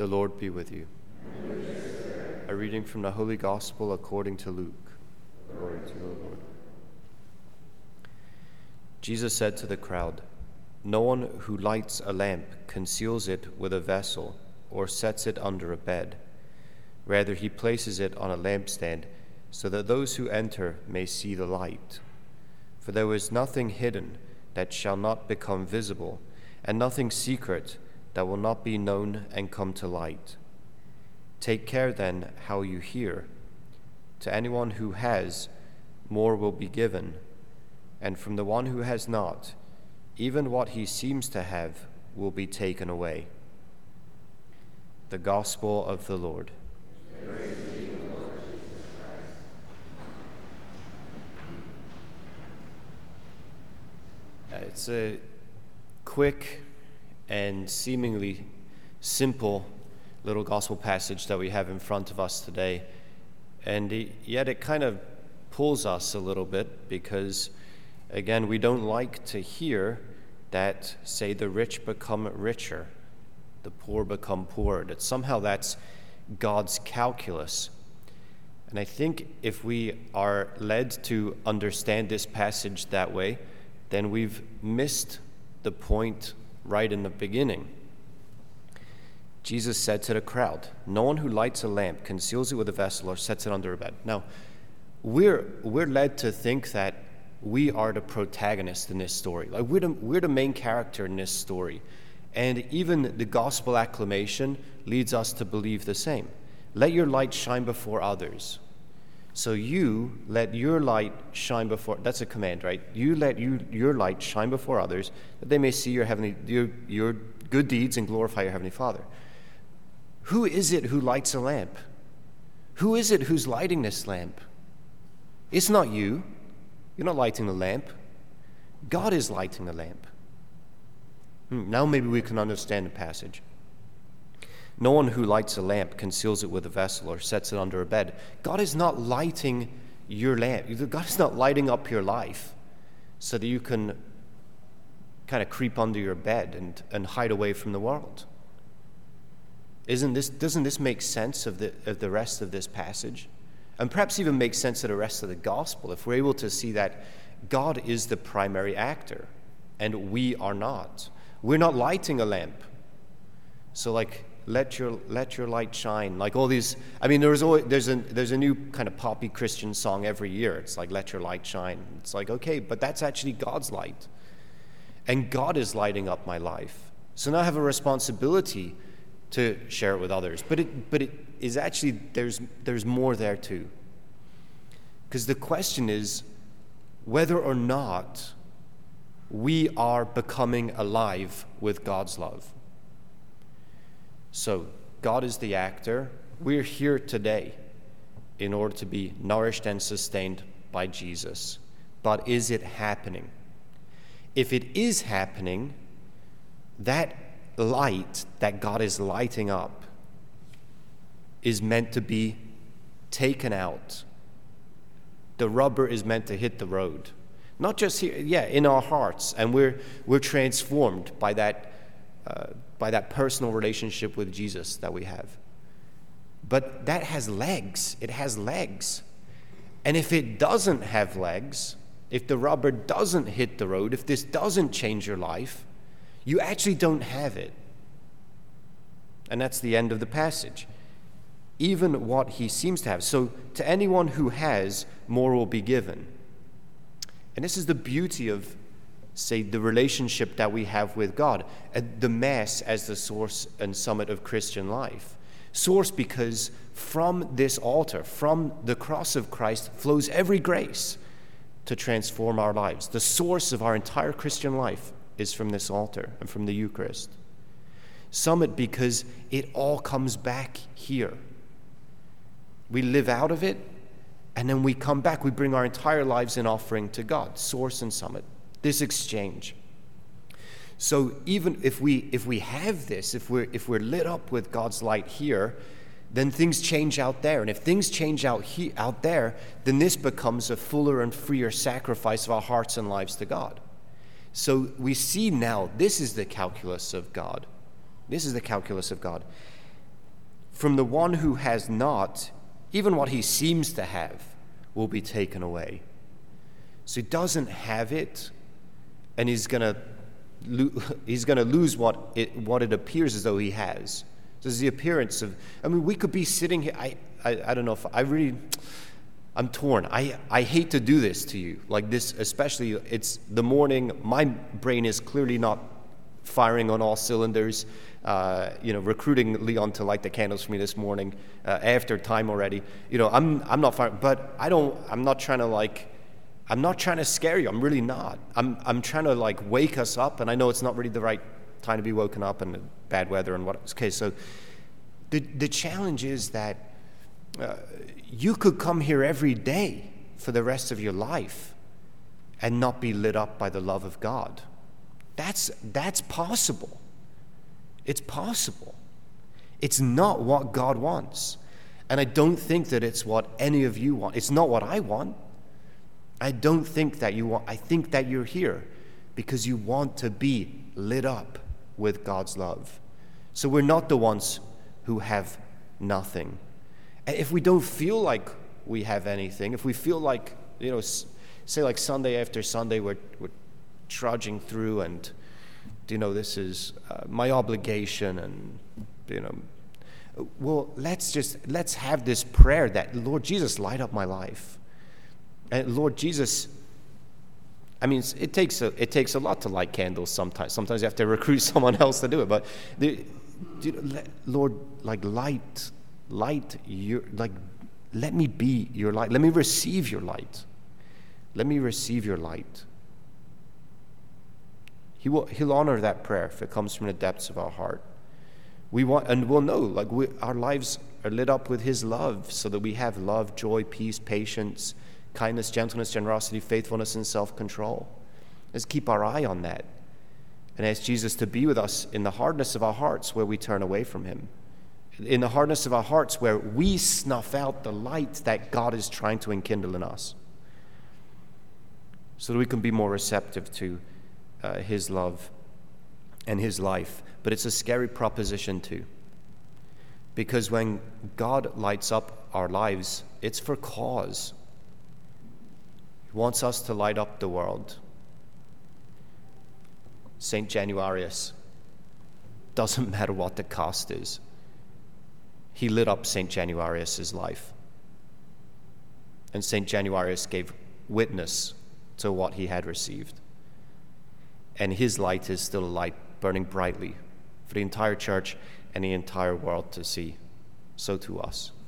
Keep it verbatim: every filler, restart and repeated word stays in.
The Lord be with you. A reading from the Holy Gospel according to Luke. Glory to you, Lord. Jesus said to the crowd, "No one who lights a lamp conceals it with a vessel or sets it under a bed. Rather, he places it on a lampstand so that those who enter may see the light. For there is nothing hidden that shall not become visible, and nothing secret that will not be known and come to light. Take care then how you hear. To anyone who has, more will be given, and from the one who has not, even what he seems to have will be taken away." The Gospel of the Lord. Praise to you, Lord Jesus Christ. Uh, It's a quick and seemingly simple little gospel passage that we have in front of us today. And yet it kind of pulls us a little bit because, again, we don't like to hear that, say, the rich become richer, the poor become poorer, that somehow that's God's calculus. And I think if we are led to understand this passage that way, then we've missed the point right in the beginning. Jesus said to the crowd, "No one who lights a lamp conceals it with a vessel or sets it under a bed." Now, we're we're led to think that we are the protagonist in this story. Like we're the, we're the main character in this story. And even the gospel acclamation leads us to believe the same. Let your light shine before others. So you let your light shine before, that's a command, right? You let you, your light shine before others, that they may see your heavenly, your, your good deeds and glorify your heavenly Father. Who is it who lights a lamp? Who is it who's lighting this lamp? It's not you. You're not lighting the lamp. God is lighting the lamp. Hmm, now maybe we can understand the passage. No one who lights a lamp conceals it with a vessel or sets it under a bed. God is not lighting your lamp. God is not lighting up your life so that you can kind of creep under your bed and, and hide away from the world. Isn't this, doesn't this make sense of the, of the rest of this passage? And perhaps even make sense of the rest of the gospel if we're able to see that God is the primary actor and we are not. We're not lighting a lamp. So like, let your let your light shine. Like all these, I mean, there's always there's a there's a new kind of poppy Christian song every year. It's like, let your light shine. It's like, okay, but that's actually God's light. And God is lighting up my life. So now I have a responsibility to share it with others. But it but it is actually there's there's more there too. Because the question is whether or not we are becoming alive with God's love. So, God is the actor. We're here today in order to be nourished and sustained by Jesus. But is it happening? If it is happening, that light that God is lighting up is meant to be taken out. The rubber is meant to hit the road. Not just here, yeah, in our hearts. And we're we're transformed by that uh, by that personal relationship with Jesus that we have. But that has legs. It has legs. And if it doesn't have legs, if the rubber doesn't hit the road, if this doesn't change your life, you actually don't have it. And that's the end of the passage. Even what he seems to have. So to anyone who has, more will be given. And this is the beauty of, say, the relationship that we have with God, and the Mass as the source and summit of Christian life. Source because from this altar, from the cross of Christ, flows every grace to transform our lives. The source of our entire Christian life is from this altar and from the Eucharist. Summit because it all comes back here. We live out of it, and then we come back. We bring our entire lives in offering to God, source and summit. This exchange. So even if we if we have this, if we're if we're lit up with God's light here, then things change out there. And if things change out he, out there, then this becomes a fuller and freer sacrifice of our hearts and lives to God. So we see now this is the calculus of God. This is the calculus of God. From the one who has not, even what he seems to have will be taken away. So he doesn't have it, and he's gonna lo- he's gonna lose what it what it appears as though he has. So there's the appearance of. I mean, we could be sitting here. I I, I don't know if I really. I'm torn. I, I hate to do this to you. Like this, especially, it's the morning. My brain is clearly not firing on all cylinders. Uh, you know, recruiting Leon to light the candles for me this morning uh, after time already. You know, I'm I'm not firing, but I don't. I'm not trying to like. I'm not trying to scare you. I'm really not. I'm I'm trying to like wake us up, and I know it's not really the right time to be woken up in bad weather and what. Okay, so the the challenge is that. Uh, you could come here every day for the rest of your life and not be lit up by the love of God. That's that's possible. It's possible. It's not what God wants. And I don't think that it's what any of you want. It's not what I want. I don't think that you want. I think that you're here because you want to be lit up with God's love. So we're not the ones who have nothing. If we don't feel like we have anything, if we feel like, you know, say like Sunday after Sunday we're, we're trudging through and, you know, this is uh, my obligation and, you know, well, let's just, let's have this prayer that, Lord Jesus, light up my life. And Lord Jesus, I mean, it takes a, it takes a lot to light candles sometimes. Sometimes you have to recruit someone else to do it. But, the, Lord, like light Light your like let me be your light. Let me receive your light. Let me receive your light. He will he'll honor that prayer if it comes from the depths of our heart. We want and we'll know like we, our lives are lit up with his love so that we have love, joy, peace, patience, kindness, gentleness, generosity, faithfulness, and self-control. Let's keep our eye on that and ask Jesus to be with us in the hardness of our hearts where we turn away from him. In the hardness of our hearts where we snuff out the light that God is trying to enkindle in us so that we can be more receptive to uh, his love and his life. But it's a scary proposition too, because when God lights up our lives, it's for cause. He wants us to light up the world. Saint Januarius, doesn't matter what the cost is. He lit up Saint Januarius' life. And Saint Januarius gave witness to what he had received. And his light is still a light burning brightly for the entire church and the entire world to see. So to us.